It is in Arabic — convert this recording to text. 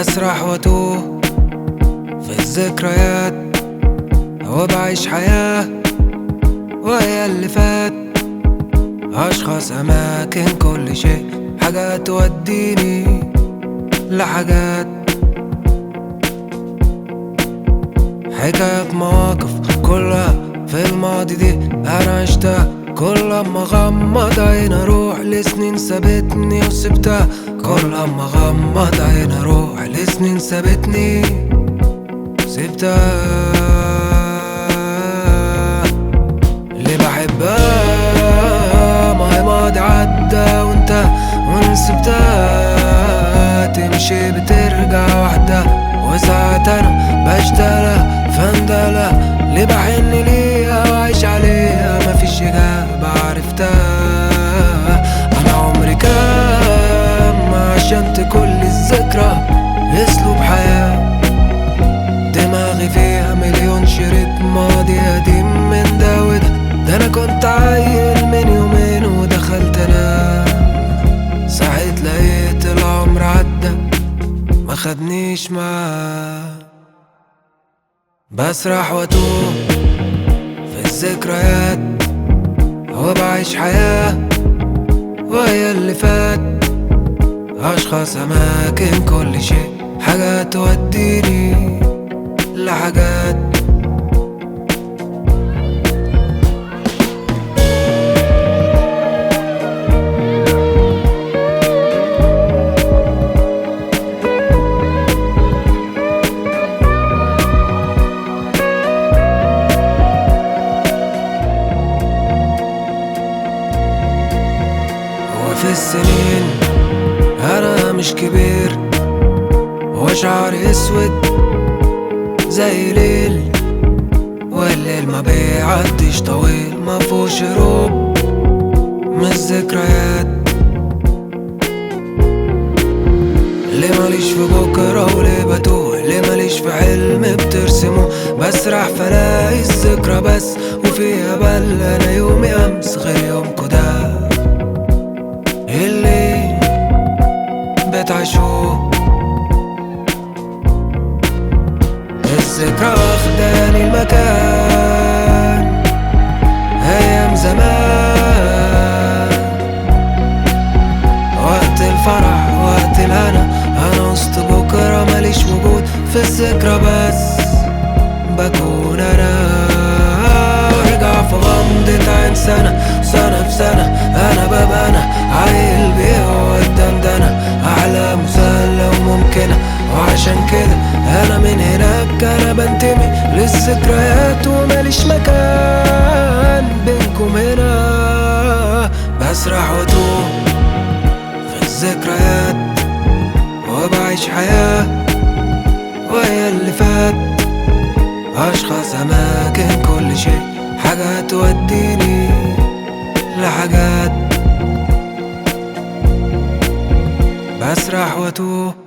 بسرح واتوه في الذكريات وبعيش حياة وهي اللي فات. أشخاص، أماكن، كل شيء، حاجات توديني لحاجات، حكايات، مواقف كلها في الماضي دي أنا عشتها. كل أما أغمض عيني أروح لسنين سابتني وسبتها. كل أما أغمض عيني أروح لسنين سابتني وسبتها. اللي بحبها ما هي ماضي عدى وانت ونسبتها، تمشي بترجع وحدها. وساعات أنا بشتغلها فندلة اللي بحن ليها وعيش عليها، مفيش إجابة عرفتها. أنا عمري كام عشان كل الذكرى أسلوب حياة، دماغي فيها مليون شريط ماضي قديم من ده وده. ده أنا كنت عيل من يومين ودخلت أنام، صحيت لقيت العمر عدى ما خدنيش معاه. بسرح واتوه في الذكريات وبعيش حياة وهي اللي فات. أشخاص، أماكن، كل شيء، حاجات توديني لحاجات. في السنين أنا مش كبير وشعري أسود زي ليل، والليل ما بيعديش طويل ما فيهوش هروب من الذكريات. ليه ماليش في بكرة وليه بتوه، ليه ماليش في حلم بترسمه. بسرح فلاقي الذكرى بس وفيها بل أنا يومي أمس غير يومكو ده اللي بتعيشوه. الذكرى واخداني المكان أيام زمان، وقت الفرح وقت الهنا. أنا وسط بكرة ماليش وجود في الذكرى بس بكون أنا. وارجع في غمضة عين سنة في سنة أنا ببقى أنا عيل بيه والدندنة أحلى مسلة وممكنة. وعشان كده أنا من هناك أنا بنتمي للذكريات وماليش مكان بينكم هنا. بسرح واتوه في الذكريات وبعيش حياة وهي اللي فات. أشخاص، أماكن، كل شيء، حاجات توديني لحاجات. بسرح واتوه